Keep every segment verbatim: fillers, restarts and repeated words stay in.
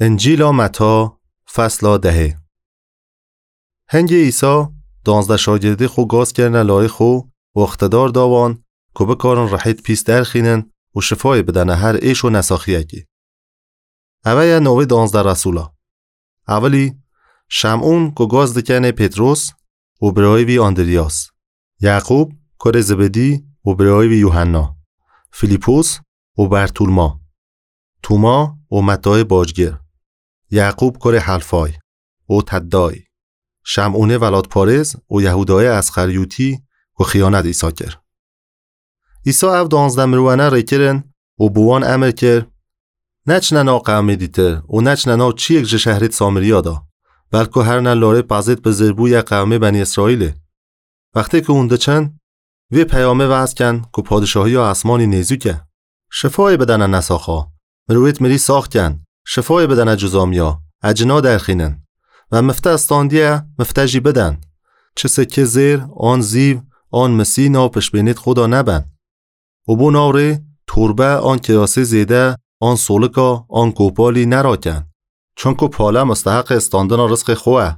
انجیل متی فصل ده. هنگ عیسی دانزده شاگردی خو گاز کرنه لای خو و اقتدار داوان که بکارن رحیت پیس درخینن و شفای بدن هر ایش و نساخیه کی. اوه نوی دانزده رسولا. اولی شمعون که گاز دکنه پتروس و برایوی اندریاس، یعقوب کره زبدی و برایوی یوحنا، فیلیپوس و برتولما، توما و متی باجگر، یعقوب کره حلفای و تدای، شمعون ولاد پارز و یهودای اسخریوتی و خیانت عیسی کرد. عیسی او دانزده مروانه ریکرن و بوان امر کرد نچنه نا قومی دیتر و نچنه نا چی یک شهرت سامریا دا، بلکه هر نه لاره پازت به زربوی قومی بنی اسرائیل. وقتی که اونده چند وی پیامه وعظ کن که پادشاهی و آسمانی نیزو که شفای بدن نساخا مرویت مری ساخ کن، شفای بدن جزامیا اجنا درخینن و مفته استاندیه مفته جی بدن، چه سکه زیر آن زیو آن مسی نا پشبینیت خدا نبن و بو ناوره توربه آن کیاسه زیده آن سولکا آن کوپالی نراکن، چون که پاله مستحق استاندن رزق خواه.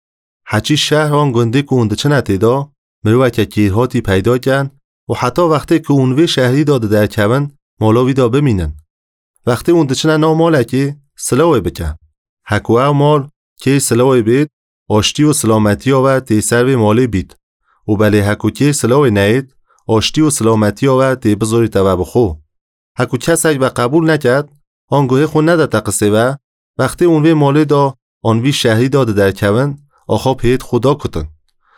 حچی شهر آن گنده که اونده چه نتیدا مروه که کیرهاتی پیدا کن و حتی وقتی که اونوی شهری داده در کون مالاوی دا بمینن. وقتی اونده چه نا ماله که سلاوی بکن حکوه و مال که سلاوی بید آشتی و سلامتی آورد تی سروی مالی بید و بله حکو که سلاوی نهید آشتی و سلامتی آورد تی بزاری تبب خو. حکو کسک و قبول نکرد آنگوه خو نده تقصه و وقتی اونوی مالی دا آنوی شهری داده در کون آخا پیت خدا کتن.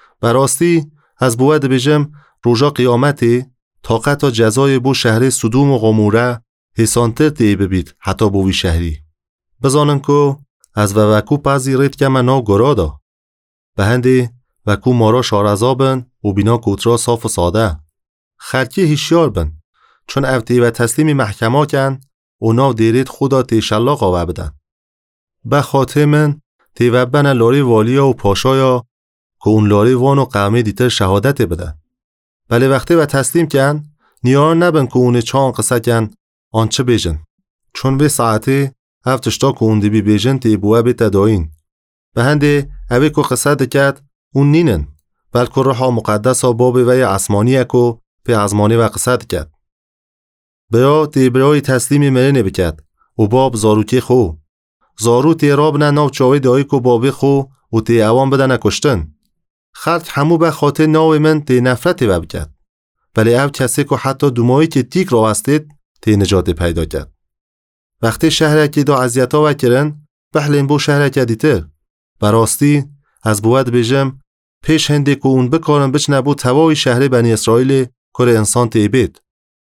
براستی از بود بجم روژا قیامتی طاقت و جزای بو شهر سدوم و غموره حسانتر تی ببید حتی بوی شهری. بزانن که از ووکو پازی رید که منا گرادا. به هنده وکو مارا شارزا بن و بینا کوترا صاف و ساده. خرکی هیشیار بن. چون افتی و تسلیمی محکما کن و ناو دیرید خدا تی شلاق آوه بدن. به خاتمن تی وبن لاری والیا و پاشایا که اون لاری وان و قومی دیتر شهادت بدن. بله وقتی و تسلیم کن نیان نبن که اون چان قصه کن آنچه بیجن. چون به ساعته هفتشتا که اون دی بی بیجن تی بوه بی تداین. به هنده اوی که قصه دکت اون نینن بلکه روحا مقدس ها باب وی اسمانیه که پی ازمانی و قصه دکت. بیا تی برای تسلیمی مرنه بکت و باب زاروکی خو. زارو تی راب نه ناو چاوی دایی که بابی خو و تی اوان بده نکشتن. خرد همو به خاطر ناوی من تی نفرتی و بکت. ولی او کسی که حتی دومایی که تیک را استید تی نجات پیدا کرد. وقتی شهرکی دا عذیتا وکرن بحلین بو شهرکی دیتر. براستی از بود بیجم پیش هنده که اون بکارن بچ نبو تواوی شهر بنی اسرائیل کار انسان تی بید.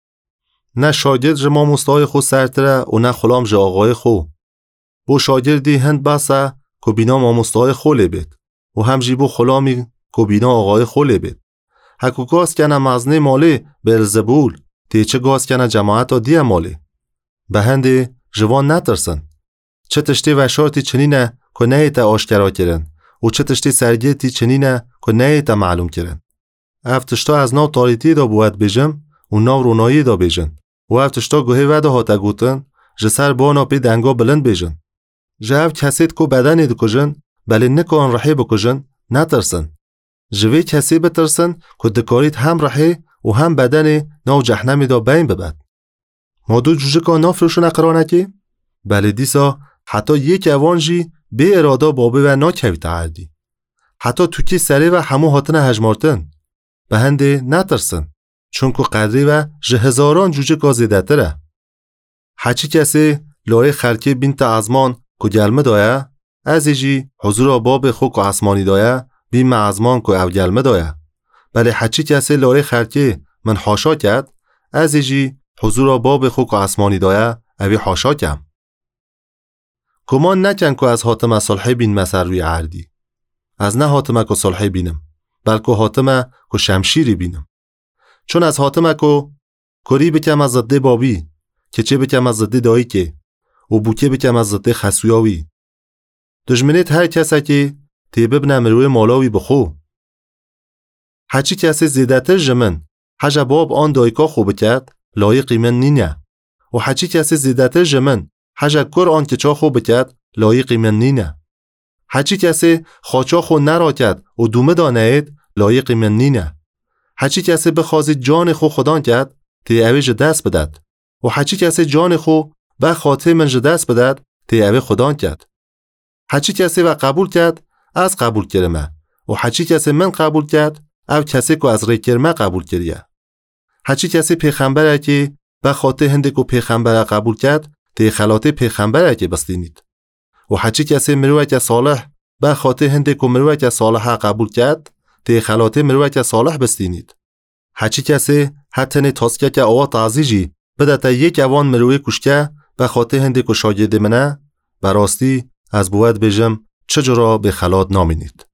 نه شاگرد جما مستای خود سرتره و نه خلام جا آقای خو. بو شاگردی هند بسه که بینا ما مستای خوله بید و هم جیبو خلامی که بینا آقای خوله بید. حکو گاز کنه مزنه مالی برزبول تیچه گاز کنه جماعت ها دیه مالی. به هنده جوان نترسن. چه تشتی وشارتی چنینه که نیتا آشکرا کرن و چه تشتی سرگیتی چنینه که نیتا معلوم کرن. افتشتا از ناو تاریتی دا بود بیجم و ناو رونایی دا بیجن و افتشتا گوهی وده هاتا گوتن جسر بانا پی دنگا بلند بیجن. جاو کسید که بدنی دو کجن بلی نکان رحی بکجن نترسن. جوی کسی بترسن که دکاریت هم رحی و هم بدنی ناو جهنمی دا بین ببد. ما دو جوجه که نافروشون اقرانه کی؟ بلی دیسا حتی یک اوانجی به ارادا بابه و ناکوی تعردی. حتی توکی سری و همو هاتن هجمارتن. به هنده نترسن. چون که قدری و جهزاران جوجه گازیده تره. هچی کسی لای خرکی بینت ازمان که گلمه دایه ازیجی حضور باب خو که اسمانی دایه بیم ازمان که او گلمه دایه. بله هچی کسی لای خرکی من حاشا کرد ازیجی حضور باب خو که اسمانی دایه اوی حاشا کم. گمان نکن که از حاتم صلحی بین مسر روی عردی. از نه حاتمه که صلحی بینم بلکه حاتمه که شمشیری بینم. چون از حاتمه که کری بکم از زده بابی که چه بکم از زده دایی که و بوکه بکم از زده خسویاوی. دجمنیت هر کسی که تیبه بنم روی مالاوی بخو. هرچی کسی زیدتر جمن حجا باب آن دایکا خوب کرد لایقی من نینه و هرچی کسی زیدتر جمن حجا کر آن که چا خوب کرد لایقی من نینه. هرچی کسی خاچا خو نرا کرد و دومه دانید لایقی من نینه. هرچی کسی بخوازی جان خو خدان کرد تی اویج دست بدد و هرچی کسی جان خو به خاطر منج دست بدد تی اوی خدان کرد. هرچی کسی و قبول کرد از قبول کرمه و هرچی کسی من قبول کرد او کسی که از ری کرمه قبول کریه. هرچی کسی پیغمبره که به خاطر هنده که پیغمبره قبول کرد تی خلاته پیغمبره که بستینید و هرچی کسی مروه که صالح به خاطر هنده که مروه که صالح قبول کرد تی خلاته مروه که صالح بستینید. هرچی کسی حتی نه تاسکه که آوا تعزیجی بده تا یک اوان مروه کشکه به خاطر هنده که شاگرد منه براستی از بود بجم چجورا به خلات نامینید.